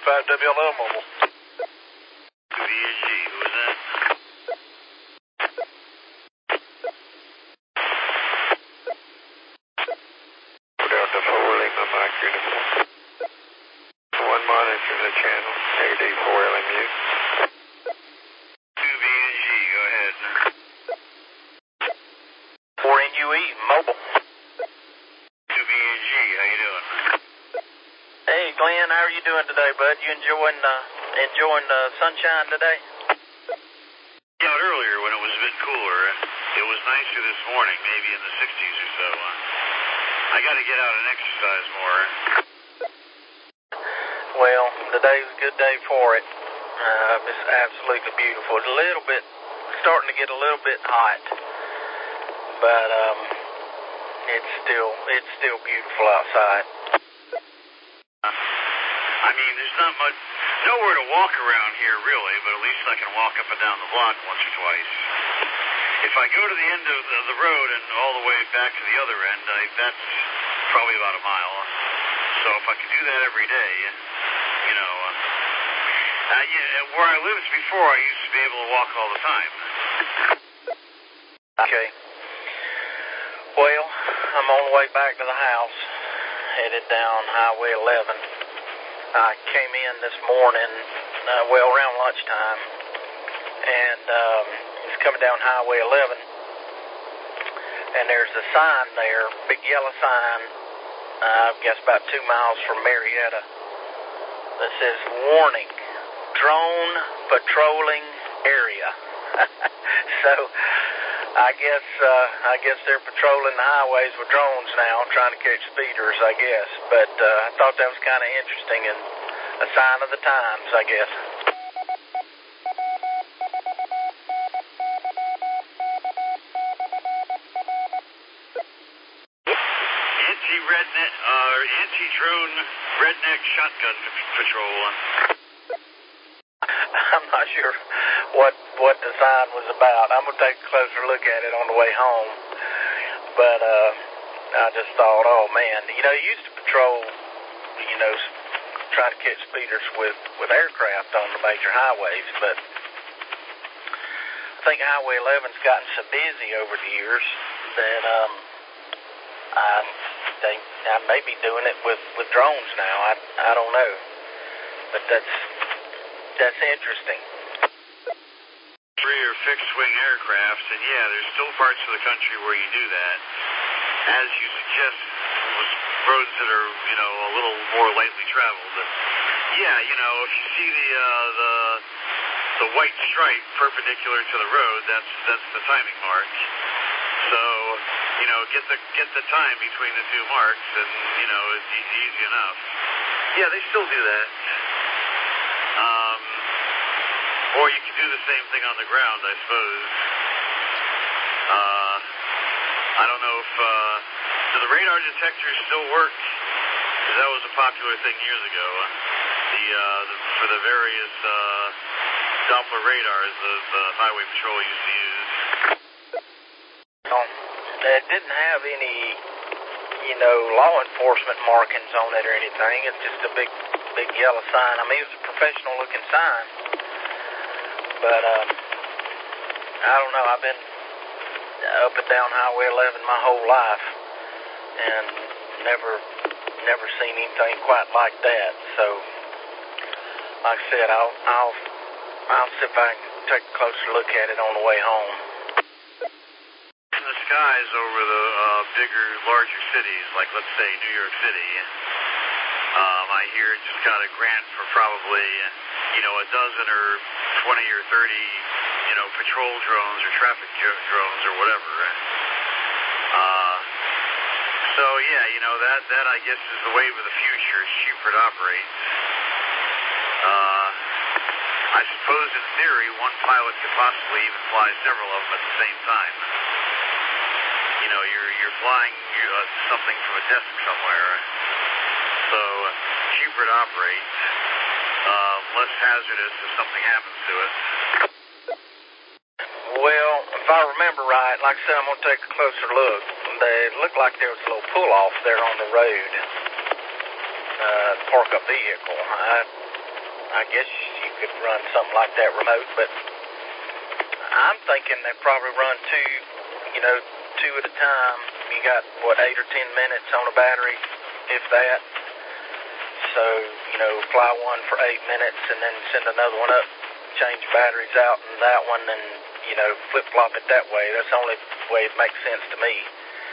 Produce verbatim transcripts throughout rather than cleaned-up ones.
five W L L mobile. two V N G, who was that? We're down to four Lima Mike Uniform. One monitoring the channel, A D four L M U. two V N G, go ahead. four N U E, mobile. two V N G, how you doing? Hey, Glenn, how are you doing today, bud? You enjoying uh, enjoying the sunshine today? Yeah, out earlier when it was a bit cooler. It was nicer this morning, maybe in the sixties or so. Uh, I got to get out and exercise more. Well, today's a good day for it. Uh, it's absolutely beautiful. It's a little bit, starting to get a little bit hot, but um, it's still it's still beautiful outside. I mean, there's not much, nowhere to walk around here really, but at least I can walk up and down the block once or twice. If I go to the end of the, the road and all the way back to the other end, I, that's probably about a mile. So if I could do that every day, you know, uh, uh, yeah, where I lived before, I used to be able to walk all the time. Okay. Well, I'm on the way back to the house, headed down Highway eleven. I came in this morning, uh, well, around lunchtime, and um, it's coming down Highway eleven, and there's a sign there, big yellow sign, uh, I guess about two miles from Marietta, that says, warning, drone patrolling area. So, I guess uh, I guess they're patrolling the highways with drones now, trying to catch speeders, I guess. But uh, I thought that was kind of interesting and a sign of the times, I guess. Anti-redneck, uh, anti-drone redneck shotgun patrol. I'm not sure what what the sign was about. I'm gonna take a closer look at it on the way home. But uh, I just thought, oh man, you know, you used to patrol, you know, trying to catch speeders with with aircraft on the major highways, but I think Highway eleven's gotten so busy over the years that um, I they I may be doing it with with drones now. I I don't know, but that's. That's interesting. Free or fixed-wing aircraft, and yeah, there's still parts of the country where you do that. As you suggest, with roads that are, you know, a little more lightly traveled. But yeah, you know, if you see the uh, the the white stripe perpendicular to the road, that's that's the timing mark. So, you know, get the get the time between the two marks, and you know, it's easy, easy enough. Yeah, they still do that. Um, or you can do the same thing on the ground, I suppose. Uh, I don't know if, uh, do the radar detectors still work? Because that was a popular thing years ago. The, uh, the, for the various, uh, Doppler radars that the Highway Patrol used to use. Um, it didn't have any, you know, law enforcement markings on it or anything. It's just a big, big yellow sign. I mean, it was a professional-looking sign. But, um, I don't know. I've been up and down Highway eleven my whole life and never, never seen anything quite like that. So, like I said, I'll, I'll, I'll see if I can take a closer look at it on the way home. In the skies over the uh, bigger, larger cities, like let's say New York City, um, I hear it just got a grant for probably, you know, a dozen or twenty or thirty, you know, patrol drones or traffic drones or whatever. Uh, so yeah, you know, that that I guess is the wave of the future. It's cheaper to operate. Uh, I suppose in theory one pilot could possibly even fly several of them at the same time. You know, you're you're flying uh, something from a desk somewhere, so uh, cheaper to operate, uh, less hazardous if something happens to it. Well, if I remember right, like I said, I'm going to take a closer look. They looked like there was a little pull-off there on the road, uh, park a vehicle. I I guess you could run something like that remote, but I'm thinking they probably run two, you know, two at a time. You got, what, eight or ten minutes on a battery, if that. So, you know, fly one for eight minutes and then send another one up, change batteries out in that one, and, you know, flip-flop it that way. That's the only way it makes sense to me.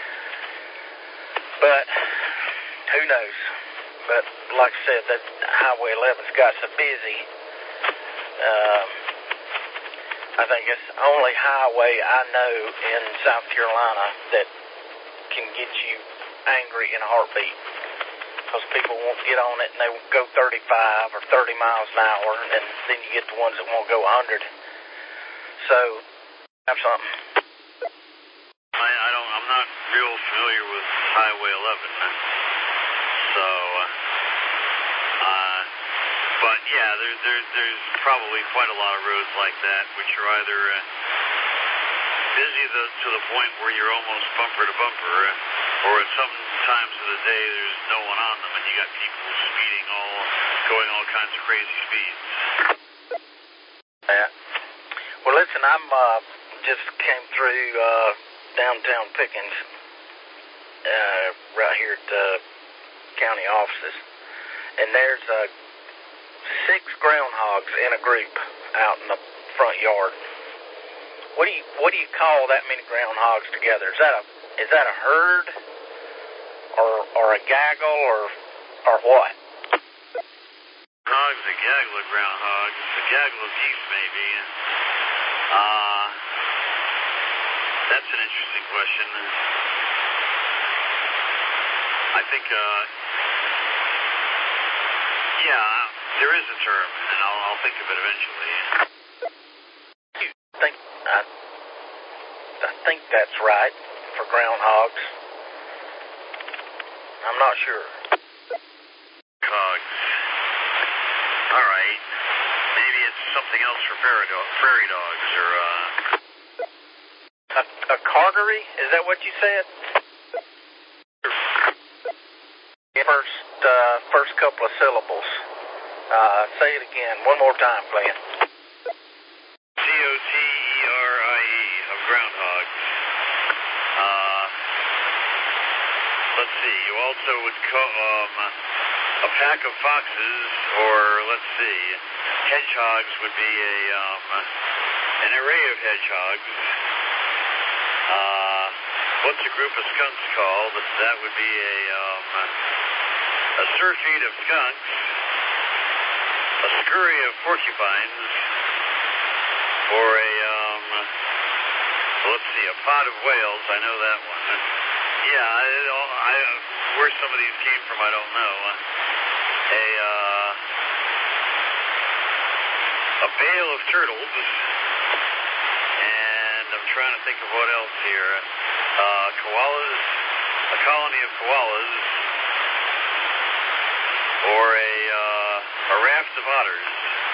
But who knows? But like I said, that Highway eleven's got so busy. Um, I think it's the only highway I know in South Carolina that can get you angry in a heartbeat. Because people won't get on it and they won't go thirty-five or thirty miles an hour, and then you get the ones that won't go one hundred. So, have something. I, I don't, I'm not real familiar with Highway eleven. So, uh, uh, but yeah, there, there, there's probably quite a lot of roads like that, which are either uh, busy the, to the point where you're almost bumper to bumper, uh, or at some times of the day there's no one on them, and you got people speeding all, going all kinds of crazy speeds. Yeah. Well, listen, I'm uh, just came through uh, downtown Pickens, uh, right here at the county offices, and there's uh, six groundhogs in a group out in the front yard. What do you what do you call that many groundhogs together? Is that a is that a herd, or or a gaggle, or or what? Hogs, a gaggle of groundhogs, a gaggle of geese, maybe. Uh, that's an interesting question. I think, uh, yeah, there is a term, and I'll, I'll think of it eventually. You think, I, I think that's right for groundhogs. I'm not sure. Hogs. All right. Maybe it's something else for prairie, do prairie dogs, or, uh... A, a cartery? Is that what you said? First, uh, first couple of syllables. Uh, say it again. One more time, Glenn. C O T E R I E, of groundhogs. Uh, let's see, you also would call, um, a pack of foxes, or, let's see, hedgehogs would be a, um, an array of hedgehogs. Uh, what's a group of skunks called? That would be a, um, a surfeit of skunks, a scurry of porcupines, or a, um, let's see, a pod of whales. I know that one. Yeah, I, I, where some of these came from, I don't know. A, uh, a bale of turtles, and I'm trying to think of what else here. Uh, koalas, a colony of koalas, or a, uh, a raft of otters.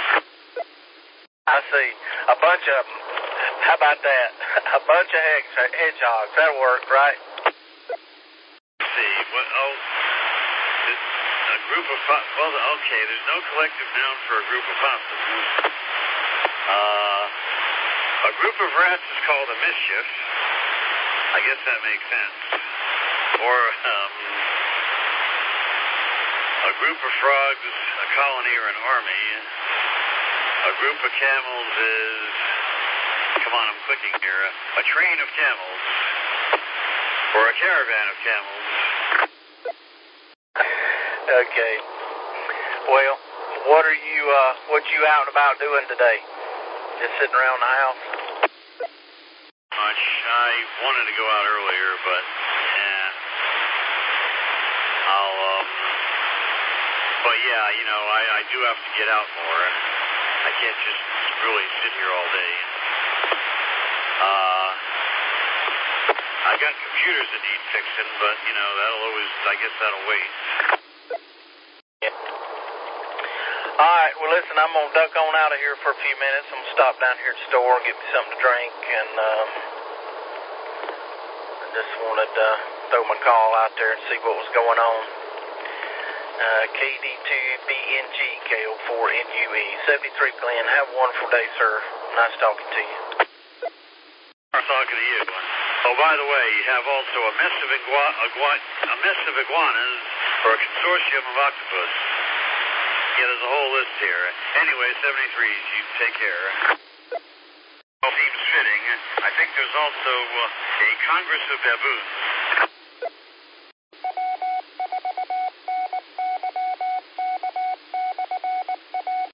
I see. A bunch of them. How about that? A bunch of hedge hedgehogs. That'll work, right? Let's see. What, oh, a group of, well, okay, there's no collective noun for a group of possums. Uh, a group of rats is called a mischief. I guess that makes sense. Or, um, a group of frogs, a colony or an army. A group of camels is, come on, I'm clicking here, a train of camels. Or a caravan of camels. Okay. Well, what are you, uh, what you out and about doing today? Just sitting around the house? Much. I wanted to go out earlier, but, yeah. I'll, um, but yeah, you know, I, I do have to get out more. I can't just really sit here all day. Uh, I got computers that need fixing, but, you know, that'll always, I guess that'll wait. Yeah. All right, well, listen, I'm going to duck on out of here for a few minutes. I'm going to stop down here at the store and get me something to drink, and um, I just wanted to throw my call out there and see what was going on. Uh, K D two B N G K O four N U E. seventy-three Glenn, have a wonderful day, sir. Nice talking to you. I'm talking to you. Oh, by the way, you have also a mess of, igua- igua- a mess of iguanas or a consortium of octopus. Yeah, there's a whole list here. Anyway, seventy-threes, you take care. Seems fitting. I think there's also uh, a Congress of Baboons.